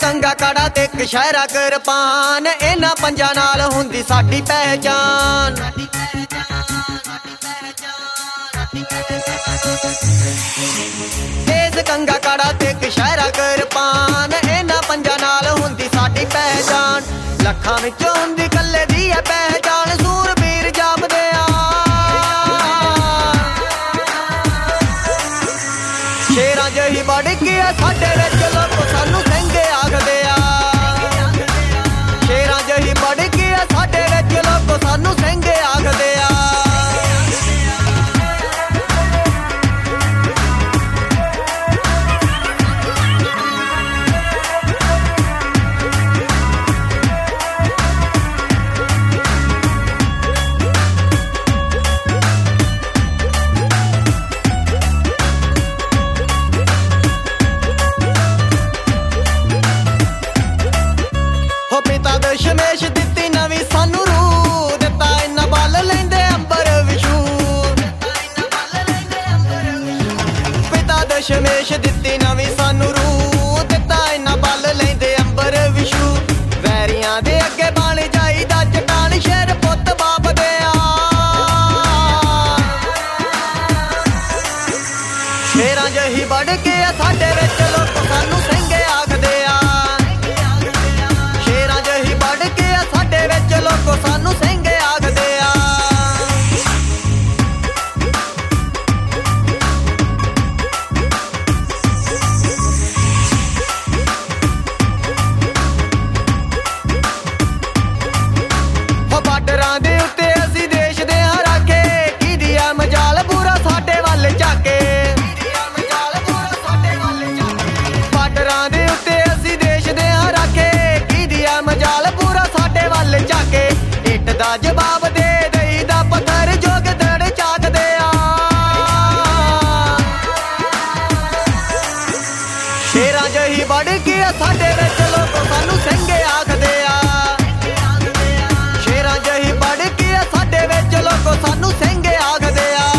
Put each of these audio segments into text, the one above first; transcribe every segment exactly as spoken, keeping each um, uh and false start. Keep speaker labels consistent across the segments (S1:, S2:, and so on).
S1: कंगा कड़ा ते कशहरा किरपान, इन्हां पंजां नाल हुंदी साडी पहचान। तेज कंगा कड़ा ते कशहरा किरपान, इन्हां पंजां नाल हुंदी साडी पहचान। लखां विचों हुंदी कल्ले दी है पहचान, सूरबीर जापदे आ शेरां जही बढ़ के साडे विच लोक सानू सिंघ आखदे आ। शेरां जही बढ़ के साडे विच लोक सानू सिंघ आखदे आ। दशमेश दित्ती नवीं सानू रूह, दित्ता इन्ना बल लैंदे अंबर विछू। पिता दशमेश दित्ती नवीं सानू रूह, दित्ता इन्ना बल लैंदे अंबर विछू। वैरियां दे अगे बण जाईदा चट्टान, शेर पुत्त बाप दे आ। शेरां जही बढ़ के साडे विच लोक सानू सिंघ आखदे आ। लोको सानू सिंघ आखदे आ। बार्डरां दे उत्ते असीं देश दे हराके, कीदी आ मजाल पूरा साडे वल झाके। बार्डरां दे उत्ते असीं देश दे हराके, कीदी आ मजाल पूरा साडे वल झाके। इट दा जवाब दे देईदा पत्थर जोग दड़ झाकदे आ। शेरां जही बढ़ के साडे विच लोक सानू सिंघ आखदे आ। शेरां जही बढ़ के साडे विच लोक सानू सिंघ आखदे आ।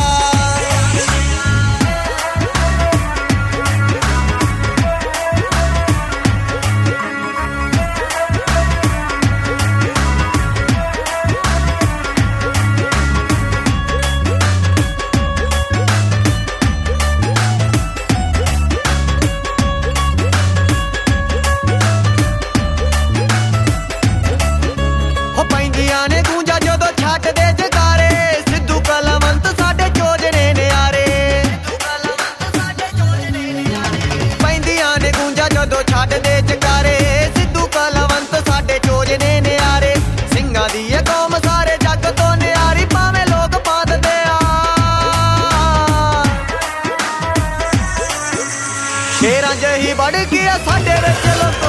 S1: शेरां जही बढ़ के साडे विच लोक